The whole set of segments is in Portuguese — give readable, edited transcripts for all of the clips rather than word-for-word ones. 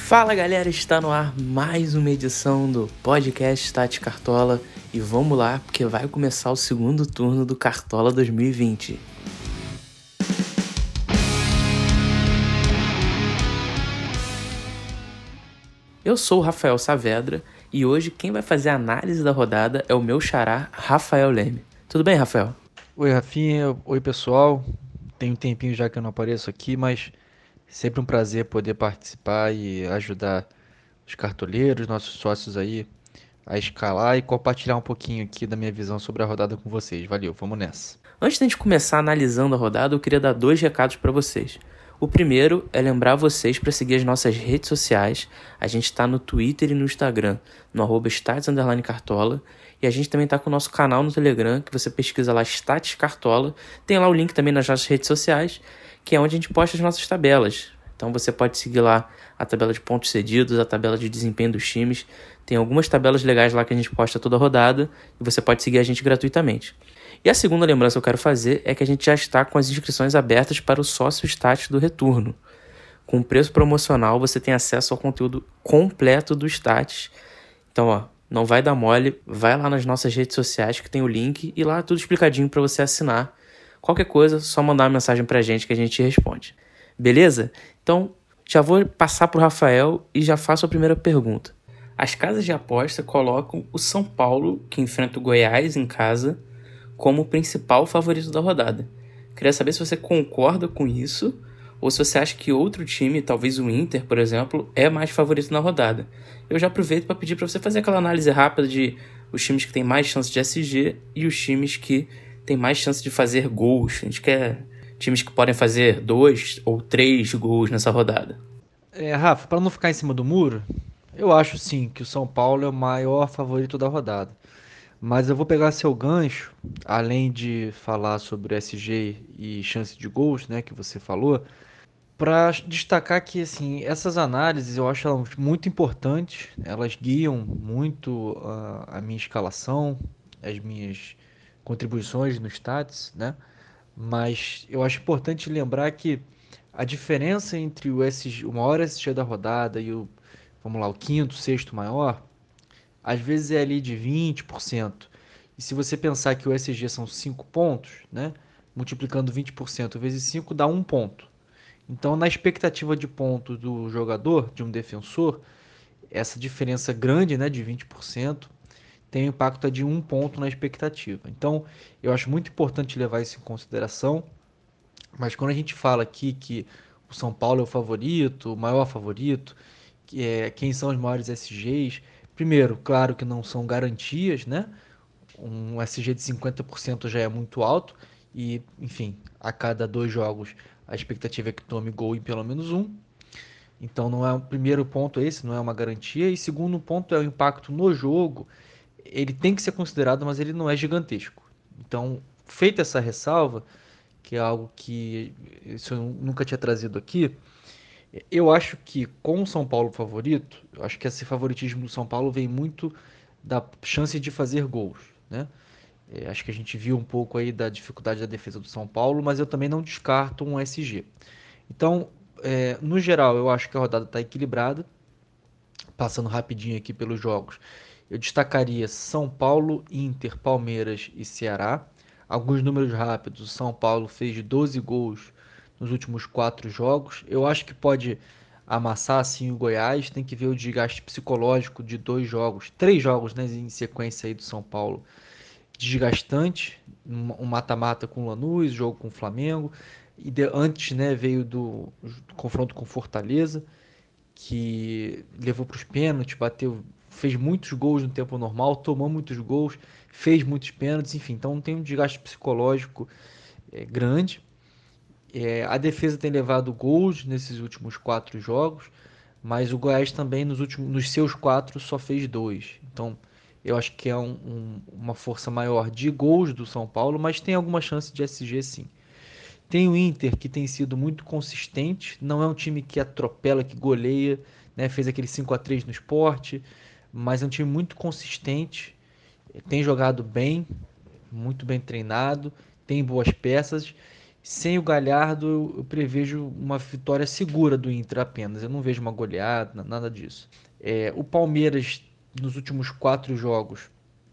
Fala galera, está no ar mais uma edição do podcast Tati Cartola e vamos lá porque vai começar o segundo turno do Cartola 2020. Eu sou o Rafael Saavedra e hoje quem vai fazer a análise da rodada é o meu xará Rafael Leme. Tudo bem, Rafael? Oi, Rafinha. Oi, pessoal. Tem um tempinho já que eu não apareço aqui, mas sempre um prazer poder participar e ajudar os cartoleiros, nossos sócios aí a escalar e compartilhar um pouquinho aqui da minha visão sobre a rodada com vocês. Valeu, vamos nessa. Antes de a gente começar analisando a rodada, eu queria dar 2 recados para vocês. O primeiro é lembrar vocês para seguir as nossas redes sociais. A gente está no Twitter e no Instagram, no @stats_cartola. E a gente também está com o nosso canal no Telegram, que você pesquisa lá Stats Cartola. Tem lá o link também nas nossas redes sociais, que é onde a gente posta as nossas tabelas. Então você pode seguir lá a tabela de pontos cedidos, a tabela de desempenho dos times. Tem algumas tabelas legais lá que a gente posta toda a rodada e você pode seguir a gente gratuitamente. E a segunda lembrança que eu quero fazer é que a gente já está com as inscrições abertas para o Sócio Stats do Retorno. Com preço promocional, você tem acesso ao conteúdo completo do Stats. Então, não vai dar mole, vai lá nas nossas redes sociais que tem o link e lá tudo explicadinho para você assinar. Qualquer coisa, só mandar uma mensagem para a gente que a gente responde. Beleza? Então, já vou passar para o Rafael e já faço a primeira pergunta. As casas de aposta colocam o São Paulo, que enfrenta o Goiás em casa, como o principal favorito da rodada. Queria saber se você concorda com isso ou se você acha que outro time, talvez o Inter, por exemplo, é mais favorito na rodada. Eu já aproveito para pedir para você fazer aquela análise rápida de os times que têm mais chance de SG e os times que têm mais chance de fazer gols. A gente quer times que podem fazer 2 ou 3 gols nessa rodada. Rafa, para não ficar em cima do muro, eu acho sim que o São Paulo é o maior favorito da rodada. Mas eu vou pegar seu gancho, além de falar sobre SG e chance de gols, né, que você falou, para destacar que assim, essas análises eu acho elas muito importantes, elas guiam muito a minha escalação, as minhas contribuições no stats, né? Mas eu acho importante lembrar que a diferença entre o SG, o maior SG da rodada e vamos lá, o quinto, sexto maior, às vezes é ali de 20%. E se você pensar que o SG são 5 pontos, né? Multiplicando 20% vezes 5 dá 1 ponto. Então, na expectativa de ponto do jogador, de um defensor, essa diferença grande, né, de 20%, tem um impacto de 1 ponto na expectativa. Então, eu acho muito importante levar isso em consideração. Mas quando a gente fala aqui que o São Paulo é o favorito, o maior favorito, quem são os maiores SGs, primeiro, claro que não são garantias, né? Um SG de 50% já é muito alto e, enfim, a cada 2 jogos a expectativa é que tome gol em pelo menos um. Então não é o primeiro ponto esse, não é uma garantia. E segundo ponto é o impacto no jogo. Ele tem que ser considerado, mas ele não é gigantesco. Então, feita essa ressalva, que é algo que isso eu nunca tinha trazido aqui, eu acho que com o São Paulo favorito, eu acho que esse favoritismo do São Paulo vem muito da chance de fazer gols, né? Acho que a gente viu um pouco aí da dificuldade da defesa do São Paulo, mas eu também não descarto um SG. Então, no geral, eu acho que a rodada está equilibrada. Passando rapidinho aqui pelos jogos, eu destacaria São Paulo, Inter, Palmeiras e Ceará. Alguns números rápidos: o São Paulo fez 12 gols nos últimos 4 jogos. Eu acho que pode amassar assim o Goiás. Tem que ver o desgaste psicológico de 2 jogos, 3 jogos, né, em sequência aí do São Paulo, desgastante, um mata-mata com o Lanús, jogo com o Flamengo, e antes, né, veio do confronto com Fortaleza, que levou para os pênaltis, bateu, fez muitos gols no tempo normal, tomou muitos gols, fez muitos pênaltis, enfim, então tem um desgaste psicológico grande. A defesa tem levado gols nesses últimos 4 jogos, mas o Goiás também nos seus 4 só fez 2. Então eu acho que é uma força maior de gols do São Paulo, mas tem alguma chance de SG sim. Tem o Inter, que tem sido muito consistente, não é um time que atropela, que goleia, né? Fez aquele 5-3 no Sport, mas é um time muito consistente, tem jogado bem, muito bem treinado, tem boas peças. Sem o Galhardo, eu prevejo uma vitória segura do Inter apenas. Eu não vejo uma goleada, nada disso. O Palmeiras, nos últimos 4 jogos,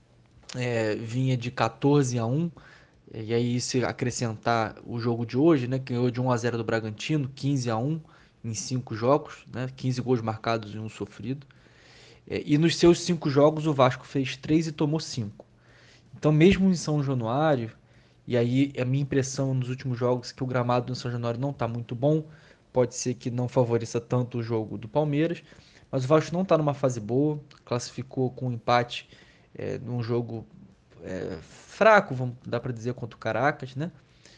vinha de 14-1. E aí, se acrescentar o jogo de hoje, né, que ganhou de 1-0 do Bragantino, 15-1 em 5 jogos, né, 15 gols marcados e um sofrido. E nos seus 5 jogos, o Vasco fez 3 e tomou 5. Então, mesmo em São Januário, e aí a minha impressão nos últimos jogos é que o gramado no São Januário não está muito bom, pode ser que não favoreça tanto o jogo do Palmeiras, mas o Vasco não está numa fase boa, classificou com um empate num jogo fraco, vamos dar para dizer, contra o Caracas, né?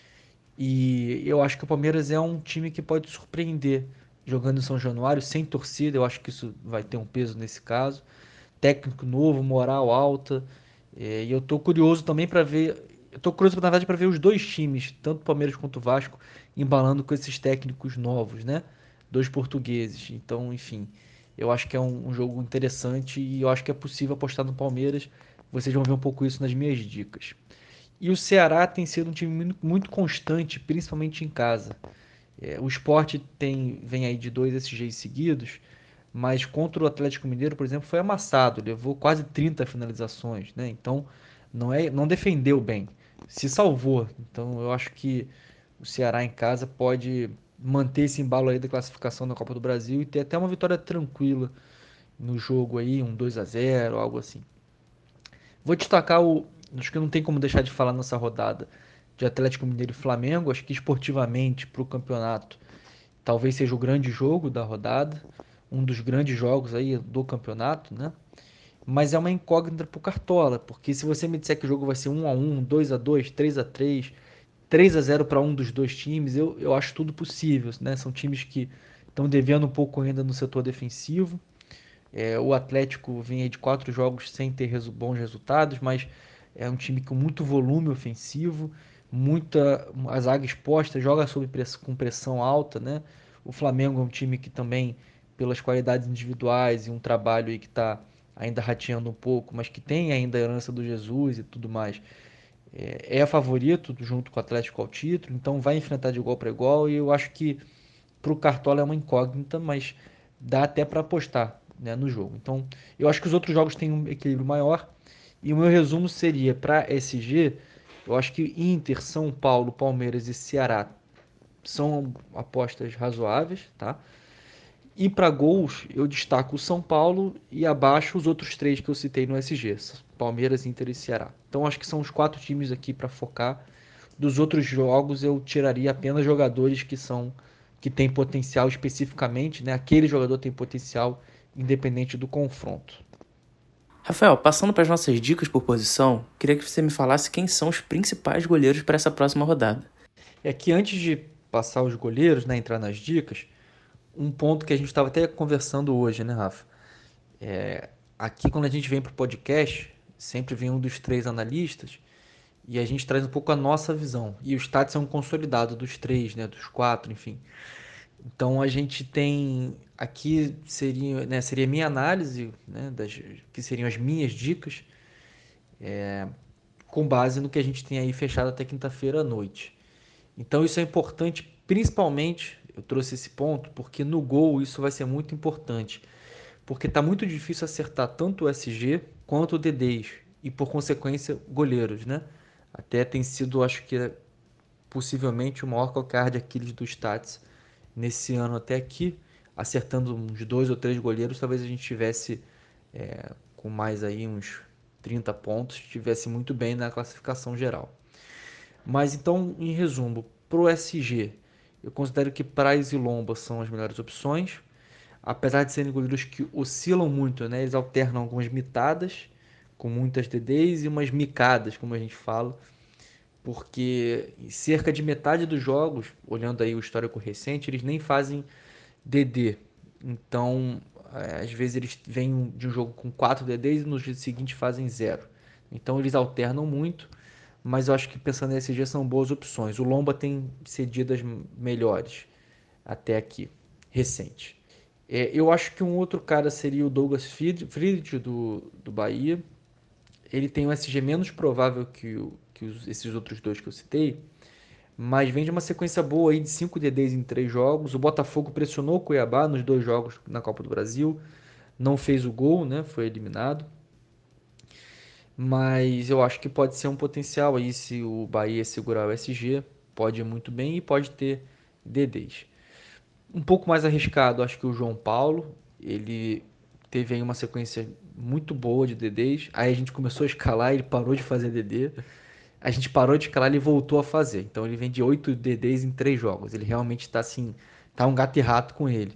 E eu acho que o Palmeiras é um time que pode surpreender jogando em São Januário, sem torcida, eu acho que isso vai ter um peso nesse caso. Técnico novo, moral alta. E eu tô curioso também para ver. Eu tô curioso, na verdade, para ver os dois times, tanto o Palmeiras quanto o Vasco, embalando com esses técnicos novos, né? Dois portugueses. Então, enfim, eu acho que é um jogo interessante e eu acho que é possível apostar no Palmeiras. Vocês vão ver um pouco isso nas minhas dicas. E o Ceará tem sido um time muito constante, principalmente em casa. O Sport vem aí de 2 SGs seguidos, mas contra o Atlético Mineiro, por exemplo, foi amassado, levou quase 30 finalizações, né? Então não defendeu bem, se salvou. Então eu acho que o Ceará em casa pode manter esse embalo aí da classificação da Copa do Brasil e ter até uma vitória tranquila no jogo aí, um 2-0, algo assim. Vou destacar acho que não tem como deixar de falar nessa rodada de Atlético Mineiro e Flamengo. Acho que esportivamente para o campeonato talvez seja o grande jogo da rodada, um dos grandes jogos aí do campeonato, né? Mas é uma incógnita pro Cartola, porque se você me disser que o jogo vai ser 1-1, 2-2, 3-3, 3-0 para um dos dois times, eu acho tudo possível, né? São times que estão devendo um pouco ainda no setor defensivo. O Atlético vem aí de 4 jogos sem ter bons resultados, mas é um time com muito volume ofensivo, a zaga exposta, joga com pressão alta, né? O Flamengo é um time que também, pelas qualidades individuais e um trabalho aí que está ainda rateando um pouco, mas que tem ainda a herança do Jesus e tudo mais, é favorito junto com o Atlético ao título, então vai enfrentar de igual para igual e eu acho que para o Cartola é uma incógnita, mas dá até para apostar, né, no jogo. Então, eu acho que os outros jogos têm um equilíbrio maior. E o meu resumo seria para SG, eu acho que Inter, São Paulo, Palmeiras e Ceará são apostas razoáveis, tá? E para gols, eu destaco o São Paulo e abaixo os outros 3 que eu citei no SG, Palmeiras, Inter e Ceará. Então acho que são os 4 times aqui para focar. Dos outros jogos eu tiraria apenas jogadores que têm potencial especificamente, né? Aquele jogador tem potencial independente do confronto. Rafael, passando para as nossas dicas por posição, queria que você me falasse quem são os principais goleiros para essa próxima rodada. É que antes de passar os goleiros, né, entrar nas dicas, um ponto que a gente estava até conversando hoje, né, Rafa? Aqui quando a gente vem para o podcast, sempre vem um dos 3 analistas e a gente traz um pouco a nossa visão. E o Stats é um consolidado dos 3, né, dos 4, enfim. Então a gente tem aqui seria a minha análise, né, que seriam as minhas dicas, com base no que a gente tem aí fechado até quinta-feira à noite. Então isso é importante, principalmente eu trouxe esse ponto porque no gol isso vai ser muito importante, porque está muito difícil acertar tanto o SG quanto o DDs e por consequência goleiros, né? Até tem sido, acho que possivelmente o maior calcanhar de Aquiles do Stats nesse ano até aqui, acertando uns 2 ou 3 goleiros, talvez a gente tivesse com mais aí uns 30 pontos, estivesse muito bem na classificação geral. Mas então, em resumo, pro SG, eu considero que Praz e Lomba são as melhores opções, apesar de serem goleiros que oscilam muito, né? Eles alternam algumas mitadas, com muitas DDs e umas micadas, como a gente fala, porque em cerca de metade dos jogos, olhando aí o histórico recente, eles nem fazem DD. Então, às vezes eles vêm de um jogo com 4 DDs e no dia seguinte fazem 0. Então eles alternam muito, mas eu acho que pensando nesse dia são boas opções. O Lomba tem cedidas melhores até aqui, recente. Eu acho que um outro cara seria o Douglas Friedrich do Bahia. Ele tem um SG menos provável que esses outros 2 que eu citei, mas vem de uma sequência boa aí de 5 DDs em 3 jogos. O Botafogo pressionou o Cuiabá nos 2 jogos na Copa do Brasil, não fez o gol, né? Foi eliminado. Mas eu acho que pode ser um potencial aí se o Bahia segurar o SG, pode ir muito bem e pode ter DDs. Um pouco mais arriscado, acho que o João Paulo, ele teve aí uma sequência muito boa de DDs, aí a gente começou a escalar, ele parou de fazer DD, a gente parou de escalar, ele voltou a fazer. Então ele vem de 8 DDs em 3 jogos. Ele realmente está assim, tá um gato e rato com ele.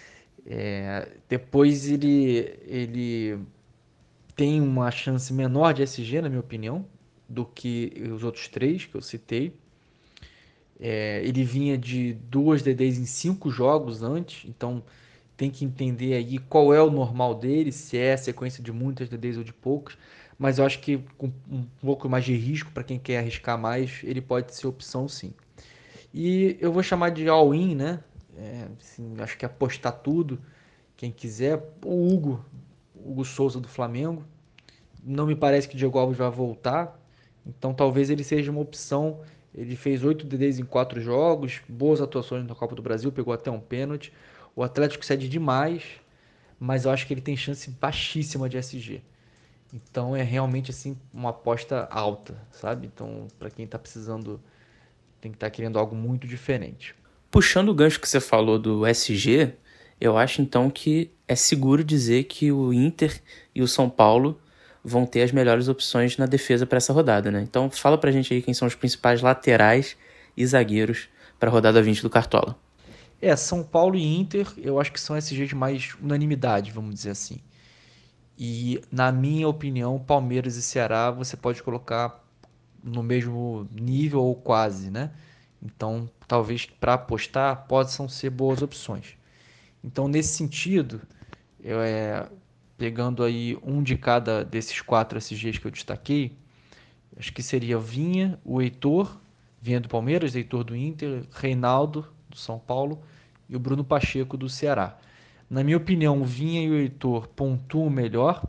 Depois ele tem uma chance menor de SG, na minha opinião, do que os outros três que eu citei. Ele vinha de 2 DDs em 5 jogos antes, então tem que entender aí qual é o normal dele, se é sequência de muitas DDs ou de poucas. Mas eu acho que com um pouco mais de risco, para quem quer arriscar mais, ele pode ser opção sim. E eu vou chamar de all-in, né? Assim, acho que apostar tudo, quem quiser. Hugo Souza do Flamengo. Não me parece que o Diego Alves vai voltar, então talvez ele seja uma opção. Ele fez 8 DDs em 4 jogos, boas atuações na Copa do Brasil, pegou até um pênalti. O Atlético cede demais, mas eu acho que ele tem chance baixíssima de SG. Então é realmente assim uma aposta alta, sabe? Então, para quem está precisando, tem que estar querendo algo muito diferente. Puxando o gancho que você falou do SG, eu acho então que é seguro dizer que o Inter e o São Paulo vão ter as melhores opções na defesa para essa rodada, né? Então fala pra gente aí quem são os principais laterais e zagueiros para a rodada 20 do Cartola. São Paulo e Inter, eu acho que são SGs de mais unanimidade, vamos dizer assim. E, na minha opinião, Palmeiras e Ceará você pode colocar no mesmo nível ou quase, né? Então, talvez para apostar possam ser boas opções. Então, nesse sentido, eu, pegando aí um de cada desses 4 SGs que eu destaquei, acho que seria Vinha, o Heitor, Vinha do Palmeiras, Heitor do Inter, Reinaldo do São Paulo e o Bruno Pacheco do Ceará. Na minha opinião, o Vinha e o Heitor pontuam melhor.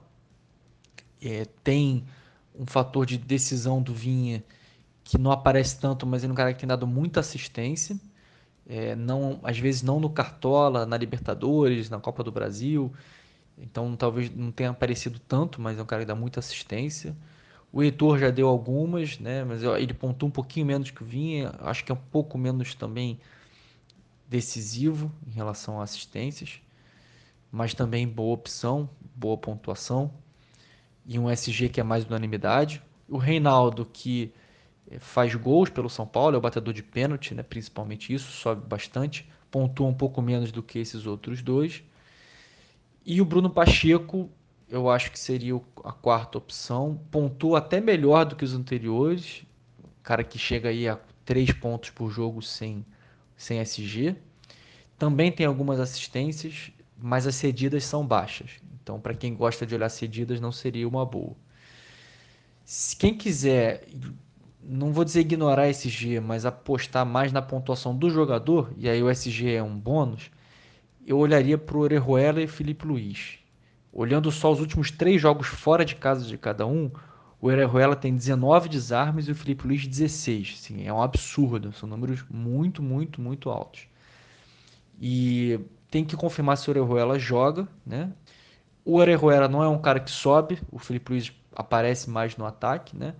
Tem um fator de decisão do Vinha que não aparece tanto, mas ele é um cara que tem dado muita assistência. Não, às vezes não no Cartola, na Libertadores, na Copa do Brasil. Então talvez não tenha aparecido tanto, mas é um cara que dá muita assistência. O Heitor já deu algumas, né? Mas ele pontua um pouquinho menos que o Vinha. Acho que é um pouco menos também decisivo em relação a assistências. Mas também boa opção, boa pontuação. E um SG que é mais unanimidade. O Reinaldo, que faz gols pelo São Paulo, é o batedor de pênalti, né? Principalmente isso, sobe bastante. Pontua um pouco menos do que esses outros dois. E o Bruno Pacheco, eu acho que seria a quarta opção. Pontua até melhor do que os anteriores. Cara que chega aí a 3 pontos por jogo sem SG. Também tem algumas assistências, mas as cedidas são baixas. Então, para quem gosta de olhar cedidas, não seria uma boa. Se quem quiser, não vou dizer ignorar SG, mas apostar mais na pontuação do jogador, e aí o SG é um bônus, eu olharia para o Orejuela e Felipe Luiz. Olhando só os últimos 3 jogos fora de casa de cada um, o Orejuela tem 19 desarmes e o Felipe Luiz 16. Sim, é um absurdo, são números muito, muito, muito altos. E tem que confirmar se o Orejuela joga, né? O Orejuela não é um cara que sobe, o Felipe Luiz aparece mais no ataque, né?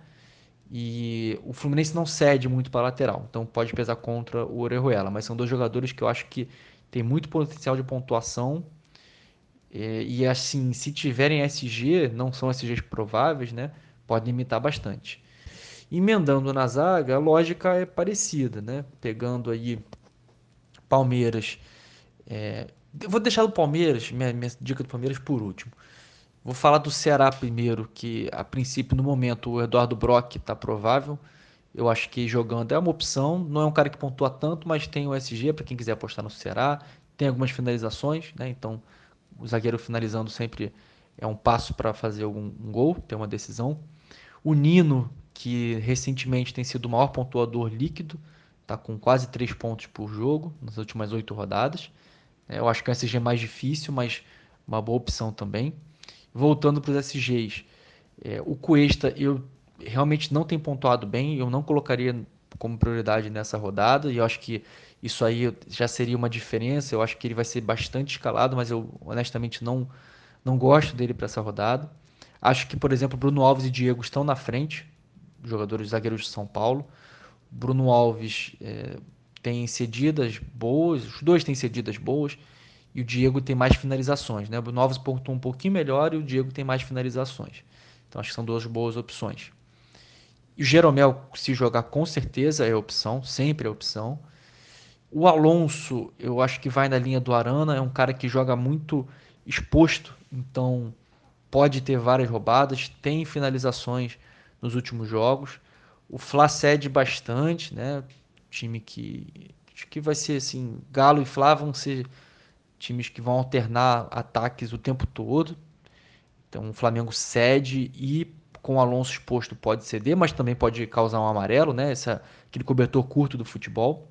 E o Fluminense não cede muito para a lateral, então pode pesar contra o Orejuela, mas são 2 jogadores que eu acho que tem muito potencial de pontuação. E assim, se tiverem SG, não são SGs prováveis, né? Pode limitar bastante. Emendando na zaga, a lógica é parecida, né? Pegando aí Palmeiras. Eu vou deixar o Palmeiras, minha dica do Palmeiras por último. Vou falar do Ceará primeiro, que a princípio, no momento, o Eduardo Brock está provável. Eu acho que jogando é uma opção. Não é um cara que pontua tanto, mas tem o SG para quem quiser apostar no Ceará. Tem algumas finalizações, né? Então, o zagueiro finalizando sempre é um passo para fazer um gol, ter uma decisão. O Nino, que recentemente tem sido o maior pontuador líquido, está com quase 3 pontos por jogo nas últimas 8 rodadas. Eu acho que o SG é mais difícil, mas uma boa opção também. Voltando para os SGs, o Cuesta eu realmente não tem pontuado bem, eu não colocaria como prioridade nessa rodada, e eu acho que isso aí já seria uma diferença. Eu acho que ele vai ser bastante escalado, mas eu honestamente não gosto dele para essa rodada. Acho que, por exemplo, Bruno Alves e Diego estão na frente, jogadores zagueiros de São Paulo. Bruno Alves tem cedidas boas, os dois têm cedidas boas, e o Diego tem mais finalizações, né? O Bruno Alves pontuou um pouquinho melhor e o Diego tem mais finalizações. Então acho que são duas boas opções. E o Jeromel, se jogar, com certeza é opção, sempre é opção. O Alonso, eu acho que vai na linha do Arana, é um cara que joga muito exposto, então pode ter várias roubadas, tem finalizações nos últimos jogos. O Fla cede bastante, né? Time que acho que vai ser assim, Galo e Fla vão ser times que vão alternar ataques o tempo todo. Então o Flamengo cede e com o Alonso exposto pode ceder, mas também pode causar um amarelo, né? Aquele cobertor curto do futebol.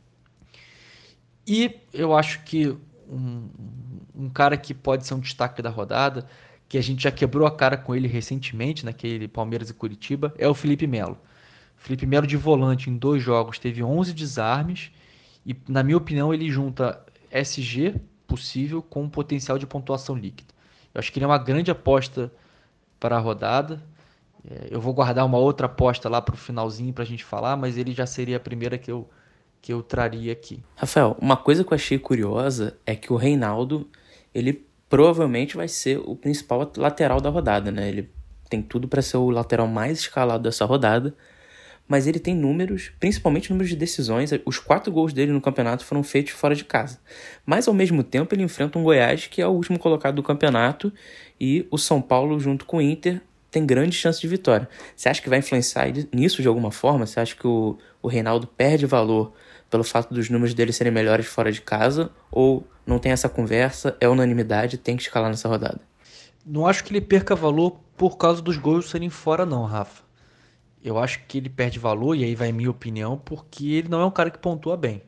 E eu acho que um, um cara que pode ser um destaque da rodada, que a gente já quebrou a cara com ele recentemente, naquele Palmeiras e Curitiba, é o Felipe Melo. Felipe Melo de volante em 2 jogos teve 11 desarmes e, na minha opinião, ele junta SG possível com potencial de pontuação líquida. Eu acho que ele é uma grande aposta para a rodada. Eu vou guardar uma outra aposta lá para o finalzinho para a gente falar, mas ele já seria a primeira que eu traria aqui. Rafael, uma coisa que eu achei curiosa é que o Reinaldo, ele provavelmente vai ser o principal lateral da rodada, né? Ele tem tudo para ser o lateral mais escalado dessa rodada, mas ele tem números, principalmente números de decisões. Os 4 gols dele no campeonato foram feitos fora de casa. Mas, ao mesmo tempo, ele enfrenta um Goiás, que é o último colocado do campeonato, e o São Paulo, junto com o Inter, tem grande chance de vitória. Você acha que vai influenciar nisso de alguma forma? Você acha que o Reinaldo perde valor pelo fato dos números dele serem melhores fora de casa? Ou não tem essa conversa, é unanimidade, tem que escalar nessa rodada? Não acho que ele perca valor por causa dos gols serem fora, não, Rafa. Eu acho que ele perde valor, e aí vai minha opinião, porque ele não é um cara que pontua bem.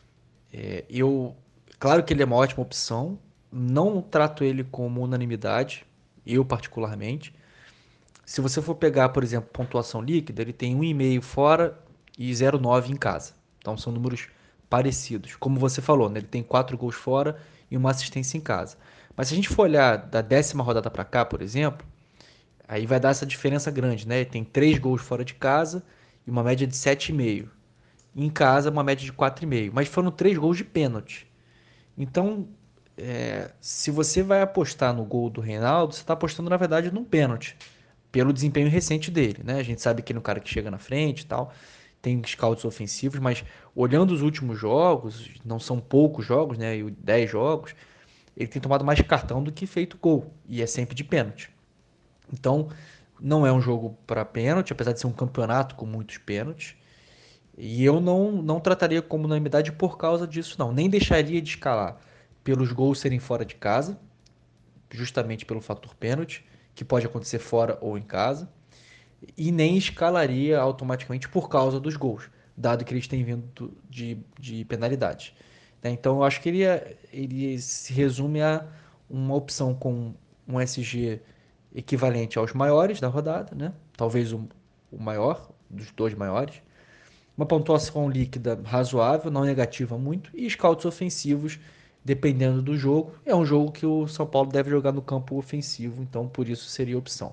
Claro que ele é uma ótima opção, não trato ele como unanimidade, eu particularmente. Se você for pegar, por exemplo, pontuação líquida, ele tem 1,5 fora e 0,9 em casa. Então são números parecidos. Como você falou, né? Ele tem 4 gols fora e uma assistência em casa. Mas se a gente for olhar da 10ª rodada para cá, por exemplo, aí vai dar essa diferença grande, né? Ele tem 3 gols fora de casa e uma média de 7,5. Em casa, uma média de 4,5. Mas foram 3 gols de pênalti. Então, se você vai apostar no gol do Reinaldo, você está apostando, na verdade, num pênalti, pelo desempenho recente dele, né? A gente sabe que ele é um cara que chega na frente e tal, tem scouts ofensivos, mas olhando os últimos jogos, não são poucos jogos, né? E 10 jogos, ele tem tomado mais cartão do que feito gol, e é sempre de pênalti. Então, não é um jogo para pênalti, apesar de ser um campeonato com muitos pênaltis. E eu não trataria como unanimidade por causa disso, não. Nem deixaria de escalar pelos gols serem fora de casa, justamente pelo fator pênalti, que pode acontecer fora ou em casa. E nem escalaria automaticamente por causa dos gols, dado que eles têm vindo de penalidade. Né? Então eu acho que ele se resume a uma opção com um SG equivalente aos maiores da rodada, né? Talvez o maior, dos dois maiores. Uma pontuação líquida razoável, não negativa muito, e scouts ofensivos, dependendo do jogo. É um jogo que o São Paulo deve jogar no campo ofensivo, então por isso seria opção.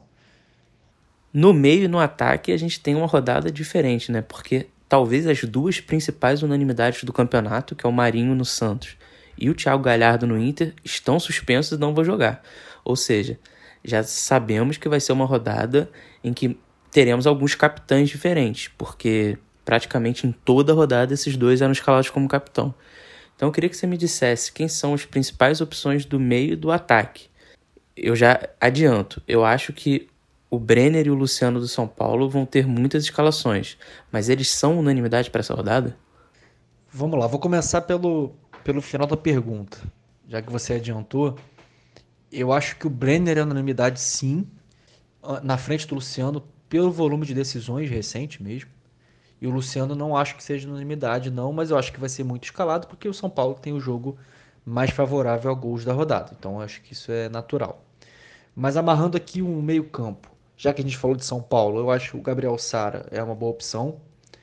No meio e no ataque, a gente tem uma rodada diferente, né? Porque talvez as duas principais unanimidades do campeonato, que é o Marinho no Santos e o Thiago Galhardo no Inter, estão suspensos e não vão jogar. Ou seja, já sabemos que vai ser uma rodada em que teremos alguns capitães diferentes, porque praticamente em toda a rodada esses dois eram escalados como capitão. Então eu queria que você me dissesse quem são as principais opções do meio e do ataque. Eu já adianto, eu acho que o Brenner e o Luciano do São Paulo vão ter muitas escalações, mas eles são unanimidade para essa rodada? Vamos lá, vou começar pelo final da pergunta. Já que você adiantou, eu acho que o Brenner é unanimidade sim, na frente do Luciano, pelo volume de decisões recente mesmo. E o Luciano não acho que seja unanimidade, não, mas eu acho que vai ser muito escalado, porque o São Paulo tem o jogo mais favorável a gols da rodada. Então eu acho que isso é natural. Mas amarrando aqui um meio-campo, já que a gente falou de São Paulo, eu acho que o Gabriel Sara é uma boa opção.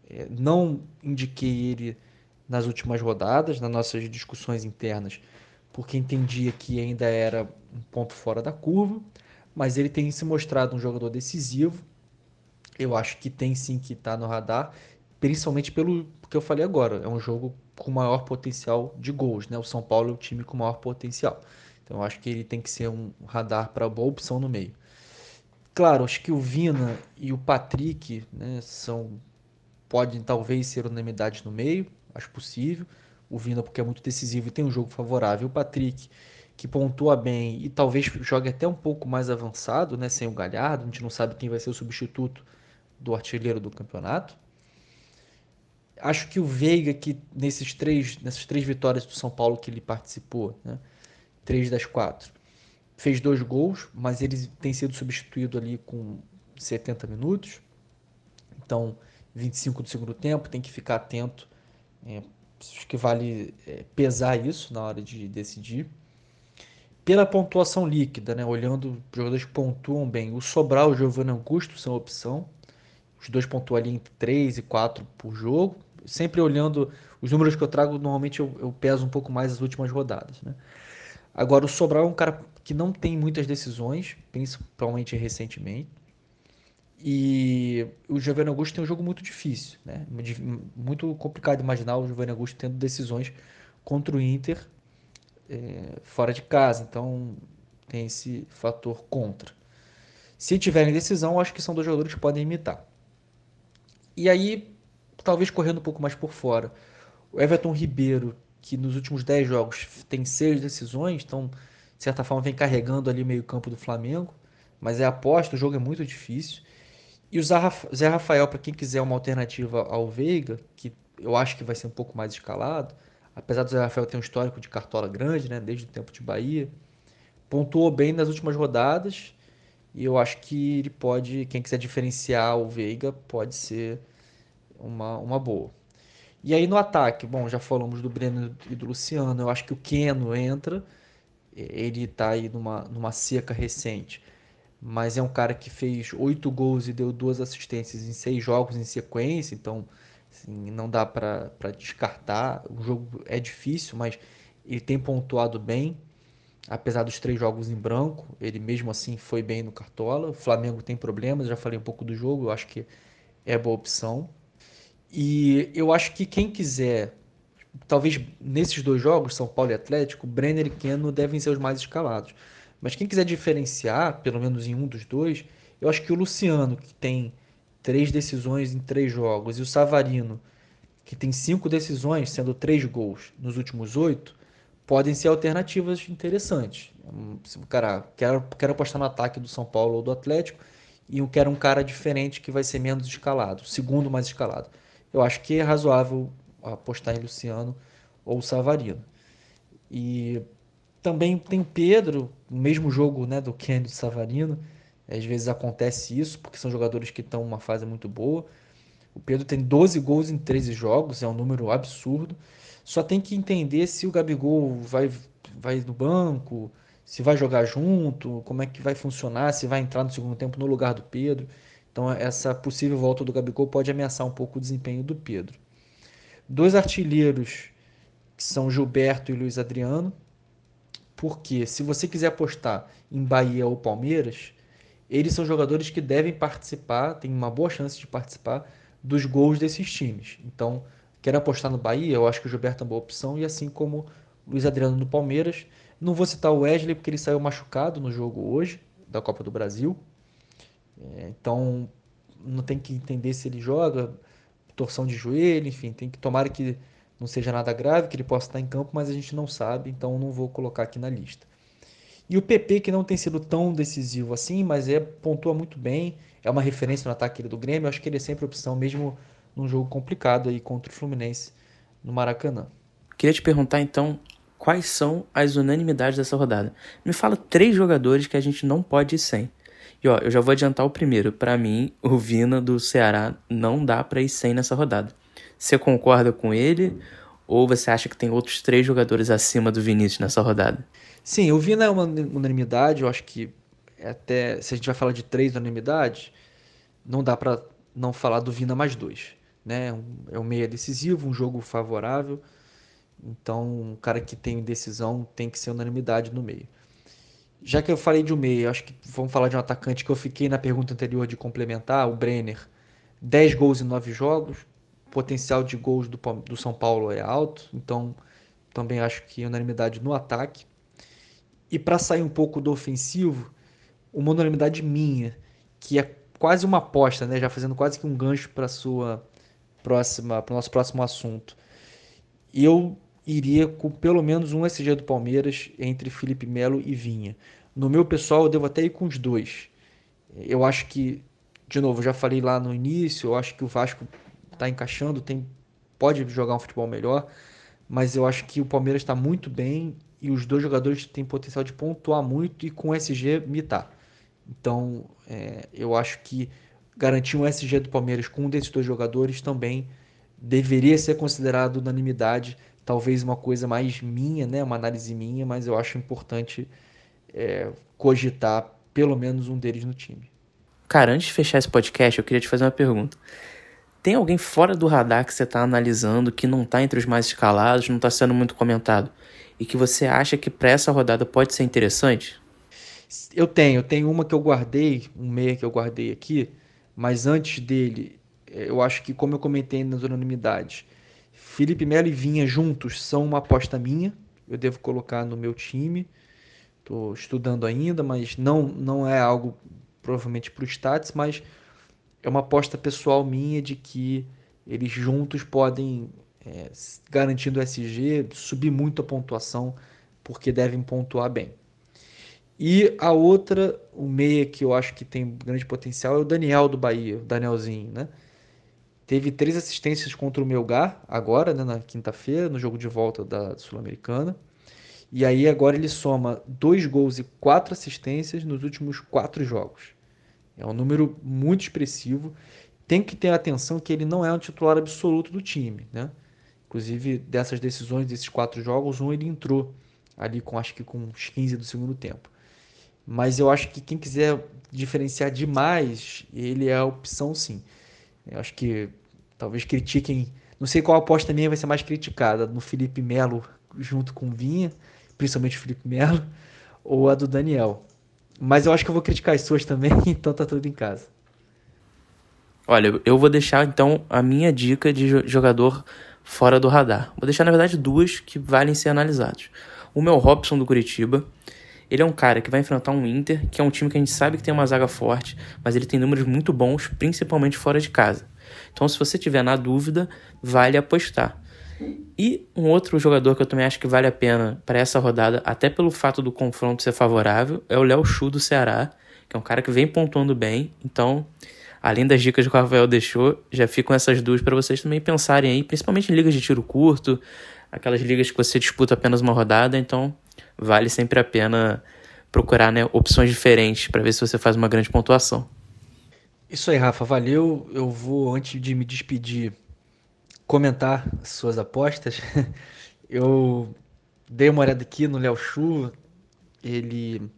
Não indiquei ele nas últimas rodadas, nas nossas discussões internas, porque entendia que ainda era um ponto fora da curva, mas ele tem se mostrado um jogador decisivo. Eu acho que tem sim que estar no radar, principalmente pelo que eu falei agora. É um jogo com maior potencial de gols, né? O São Paulo é o time com maior potencial. Então eu acho que ele tem que ser um radar para boa opção no meio. Claro, acho que o Vina e o Patrick, né, podem talvez ser unanimidade no meio, acho possível. O Vina porque é muito decisivo e tem um jogo favorável. O Patrick que pontua bem e talvez jogue até um pouco mais avançado, né, sem o Galhardo. A gente não sabe quem vai ser o substituto do artilheiro do campeonato. Acho que o Veiga, que nessas três vitórias do São Paulo que ele participou, né, 3 das 4, fez 2 gols, mas ele tem sido substituído ali com 70 minutos. Então, 25 do segundo tempo, tem que ficar atento. Acho que vale pesar isso na hora de decidir. Pela pontuação líquida, né, olhando os jogadores que pontuam bem, o Sobral e o Giovanni Augusto são opção. Os dois pontuam ali entre 3 e 4 por jogo. Sempre olhando os números que eu trago, normalmente eu peso um pouco mais as últimas rodadas, né? Agora, o Sobral é um cara que não tem muitas decisões, principalmente recentemente. E o Giovanni Augusto tem um jogo muito difícil, né? Muito complicado imaginar o Giovanni Augusto tendo decisões contra o Inter fora de casa. Então, tem esse fator contra. Se tiverem decisão, acho que são dois jogadores que podem imitar. E aí, talvez correndo um pouco mais por fora, o Everton Ribeiro, que nos últimos 10 jogos tem 6 decisões, então, de certa forma, vem carregando ali meio campo do Flamengo, mas é aposta, o jogo é muito difícil. E o Zé Rafael, para quem quiser uma alternativa ao Veiga, que eu acho que vai ser um pouco mais escalado, apesar do Zé Rafael ter um histórico de cartola grande, né, desde o tempo de Bahia, pontuou bem nas últimas rodadas, e eu acho que ele pode, quem quiser diferenciar o Veiga, pode ser uma boa. E aí no ataque, bom, já falamos do Breno e do Luciano, eu acho que o Keno entra, ele tá aí numa seca recente, mas é um cara que fez 8 gols e deu 2 assistências em 6 jogos em sequência, então assim, não dá para descartar. O jogo é difícil, mas ele tem pontuado bem, apesar dos 3 jogos em branco, ele mesmo assim foi bem no Cartola. O Flamengo tem problemas, já falei um pouco do jogo, eu acho que é boa opção. E eu acho que quem quiser, talvez nesses 2 jogos, São Paulo e Atlético, Brenner e Keno devem ser os mais escalados. Mas quem quiser diferenciar, pelo menos em um dos dois, eu acho que o Luciano, que tem 3 decisões em 3 jogos, e o Savarino, que tem 5 decisões, sendo 3 gols nos últimos 8, podem ser alternativas interessantes. Se o cara quero apostar no ataque do São Paulo ou do Atlético, e eu quero um cara diferente que vai ser menos escalado, segundo mais escalado. Eu acho que é razoável apostar em Luciano ou Savarino. E também tem o Pedro, no mesmo jogo, né, do Kenny e do Savarino. Às vezes acontece isso, porque são jogadores que estão em uma fase muito boa. O Pedro tem 12 gols em 13 jogos, é um número absurdo. Só tem que entender se o Gabigol vai no banco, se vai jogar junto, como é que vai funcionar, se vai entrar no segundo tempo no lugar do Pedro. Então, essa possível volta do Gabigol pode ameaçar um pouco o desempenho do Pedro. 2 artilheiros, que são Gilberto e Luiz Adriano, porque se você quiser apostar em Bahia ou Palmeiras, eles são jogadores que devem participar, tem uma boa chance de participar dos gols desses times. Então, quero apostar no Bahia, eu acho que o Gilberto é uma boa opção, e assim como o Luiz Adriano no Palmeiras. Não vou citar o Wesley porque ele saiu machucado no jogo hoje, da Copa do Brasil. Então, não tem que entender se ele joga, torção de joelho, enfim, tem que tomar que não seja nada grave, que ele possa estar em campo, mas a gente não sabe, então não vou colocar aqui na lista. E o PP, que não tem sido tão decisivo assim, mas pontua muito bem, é uma referência no ataque do Grêmio, eu acho que ele é sempre opção, mesmo num jogo complicado aí contra o Fluminense no Maracanã. Queria te perguntar então, quais são as unanimidades dessa rodada? Me fala 3 jogadores que a gente não pode ir sem. E ó, eu já vou adiantar o primeiro. Pra mim, o Vina do Ceará não dá pra ir sem nessa rodada. Você concorda com ele? Ou você acha que tem outros 3 jogadores acima do Vinícius nessa rodada? Sim, o Vina é uma unanimidade, eu acho que até se a gente vai falar de 3 unanimidades, não dá pra não falar do Vina mais 2. né? É um meia decisivo, um jogo favorável. Então, um cara que tem decisão tem que ser unanimidade no meio. Já que eu falei de um meio, acho que vamos falar de um atacante que eu fiquei na pergunta anterior de complementar, o Brenner. 10 gols em 9 jogos. O potencial de gols do São Paulo é alto, então também acho que unanimidade no ataque. E para sair um pouco do ofensivo, uma unanimidade minha, que é quase uma aposta, né? Já fazendo quase que um gancho para o nosso próximo assunto. Eu iria com pelo menos um SG do Palmeiras entre Felipe Melo e Vinha. No meu pessoal, eu devo até ir com os dois. Eu acho que, de novo, eu já falei lá no início, eu acho que o Vasco está encaixando, pode jogar um futebol melhor, mas eu acho que o Palmeiras está muito bem e os dois jogadores têm potencial de pontuar muito e com o SG mitar. Então, eu acho que garantir um SG do Palmeiras com um desses dois jogadores também deveria ser considerado unanimidade. Talvez uma coisa mais minha, né? Uma análise minha, mas eu acho importante cogitar pelo menos um deles no time. Cara, antes de fechar esse podcast, eu queria te fazer uma pergunta. Tem alguém fora do radar que você tá analisando, que não tá entre os mais escalados, não tá sendo muito comentado, e que você acha que pra essa rodada pode ser interessante? Eu tenho uma que eu guardei, um meia que eu guardei aqui, mas antes dele, eu acho que, como eu comentei nas unanimidades, Felipe Melo e Vinha juntos são uma aposta minha. Eu devo colocar no meu time. Estou estudando ainda, mas não é algo provavelmente para o Stats, mas é uma aposta pessoal minha de que eles juntos podem, garantindo o SG, subir muito a pontuação, porque devem pontuar bem. E a outra, o meia que eu acho que tem grande potencial é o Daniel do Bahia, o Danielzinho, né? Teve 3 assistências contra o Melgar, agora, né, na quinta-feira, no jogo de volta da Sul-Americana. E aí agora ele soma 2 gols e 4 assistências nos últimos 4 jogos. É um número muito expressivo. Tem que ter atenção que ele não é um titular absoluto do time, né? Inclusive, dessas decisões, desses 4 jogos, um ele entrou ali com acho que com uns 15 do segundo tempo. Mas eu acho que quem quiser diferenciar demais, ele é a opção sim. Eu acho que talvez critiquem. Não sei qual aposta minha vai ser mais criticada, no Felipe Melo junto com o Vinha, principalmente o Felipe Melo, ou a do Daniel. Mas eu acho que eu vou criticar as suas também, então tá tudo em casa. Olha, eu vou deixar então a minha dica de jogador fora do radar. Vou deixar, na verdade, duas que valem ser analisados. O meu Robson do Curitiba. Ele é um cara que vai enfrentar um Inter, que é um time que a gente sabe que tem uma zaga forte, mas ele tem números muito bons, principalmente fora de casa. Então, se você tiver na dúvida, vale apostar. E um outro jogador que eu também acho que vale a pena para essa rodada, até pelo fato do confronto ser favorável, é o Léo Chu do Ceará, que é um cara que vem pontuando bem. Então, além das dicas que o Rafael deixou, já ficam essas duas para vocês também pensarem aí, principalmente em ligas de tiro curto, aquelas ligas que você disputa apenas uma rodada. Então, vale sempre a pena procurar, né, opções diferentes para ver se você faz uma grande pontuação. Isso aí, Rafa, valeu. Eu vou, antes de me despedir, comentar as suas apostas. Eu dei uma olhada aqui no Léo Chu, ele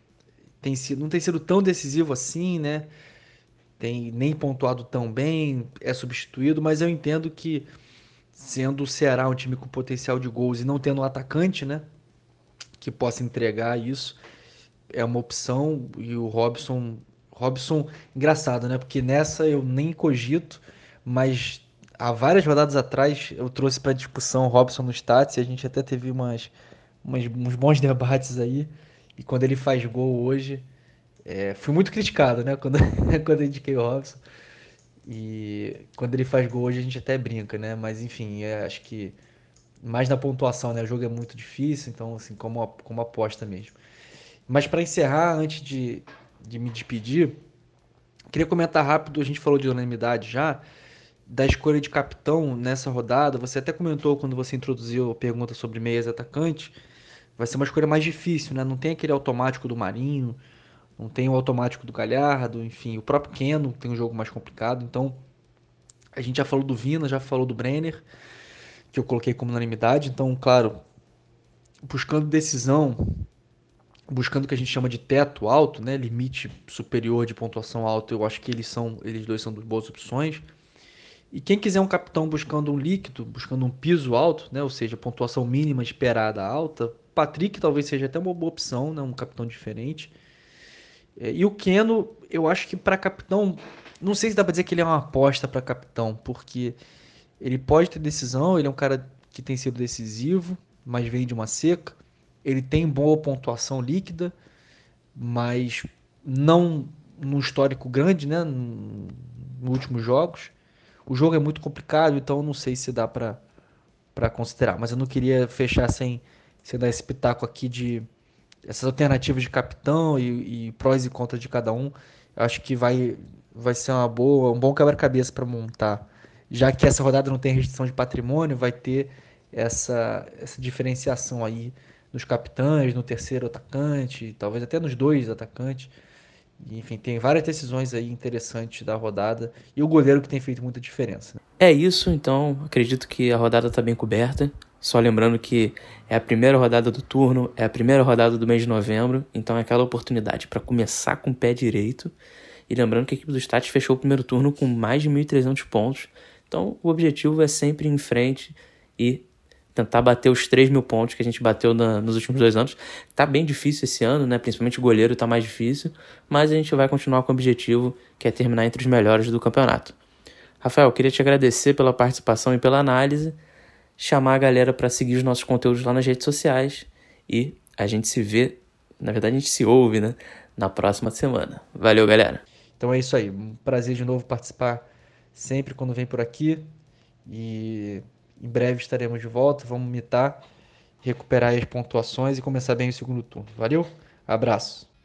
não tem sido tão decisivo assim, né? Tem nem pontuado tão bem, é substituído, mas eu entendo que, sendo o Ceará um time com potencial de gols e não tendo um atacante, né, que possa entregar isso, é uma opção. E o Robson, engraçado, né? Porque nessa eu nem cogito, mas há várias rodadas atrás eu trouxe para discussão o Robson no Stats e a gente até teve uns bons debates aí. E quando ele faz gol hoje, fui muito criticado, né? Quando, quando eu indiquei o Robson. E quando ele faz gol hoje a gente até brinca, né? Mas enfim, acho que mais na pontuação, né? O jogo é muito difícil, então assim, como aposta mesmo. Mas para encerrar, antes de me despedir, queria comentar rápido, a gente falou de unanimidade já, da escolha de capitão nessa rodada. Você até comentou quando você introduziu a pergunta sobre meias e atacante. Vai ser uma escolha mais difícil, né? Não tem aquele automático do Marinho, não tem o automático do Galhardo, enfim, o próprio Keno tem um jogo mais complicado. Então, a gente já falou do Vina, já falou do Brenner, que eu coloquei como unanimidade. Então, claro, buscando decisão, buscando o que a gente chama de teto alto, né, limite superior de pontuação alto, eu acho que eles dois são boas opções. E quem quiser um capitão buscando um líquido, buscando um piso alto, né? Ou seja, pontuação mínima esperada alta, Patrick talvez seja até uma boa opção, né? Um capitão diferente. E o Keno, eu acho que para capitão, não sei se dá para dizer que ele é uma aposta para capitão, porque ele pode ter decisão, ele é um cara que tem sido decisivo, mas vem de uma seca. Ele tem boa pontuação líquida, mas não num histórico grande, né? Nos últimos jogos. O jogo é muito complicado, então eu não sei se dá para considerar. Mas eu não queria fechar sem dar esse pitaco aqui de essas alternativas de capitão e prós e contras de cada um. Eu acho que vai ser um bom quebra-cabeça para montar. Já que essa rodada não tem restrição de patrimônio, vai ter essa diferenciação aí nos capitães, no terceiro atacante, talvez até nos dois atacantes. Enfim, tem várias decisões aí interessantes da rodada e o goleiro que tem feito muita diferença. É isso, então acredito que a rodada está bem coberta. Só lembrando que é a primeira rodada do turno, é a primeira rodada do mês de novembro, então é aquela oportunidade para começar com o pé direito. E lembrando que a equipe do Stats fechou o primeiro turno com mais de 1.300 pontos, então o objetivo é sempre ir em frente e tentar bater os 3.000 pontos que a gente bateu nos últimos 2 anos. Tá bem difícil esse ano, né? Principalmente o goleiro tá mais difícil, mas a gente vai continuar com o objetivo, que é terminar entre os melhores do campeonato. Rafael, queria te agradecer pela participação e pela análise, chamar a galera para seguir os nossos conteúdos lá nas redes sociais e a gente se vê, na verdade a gente se ouve, né? Na próxima semana. Valeu, galera! Então é isso aí. Um prazer de novo participar sempre quando vem por aqui. E em breve estaremos de volta. Vamos mitar, recuperar as pontuações e começar bem o segundo turno. Valeu? Abraço.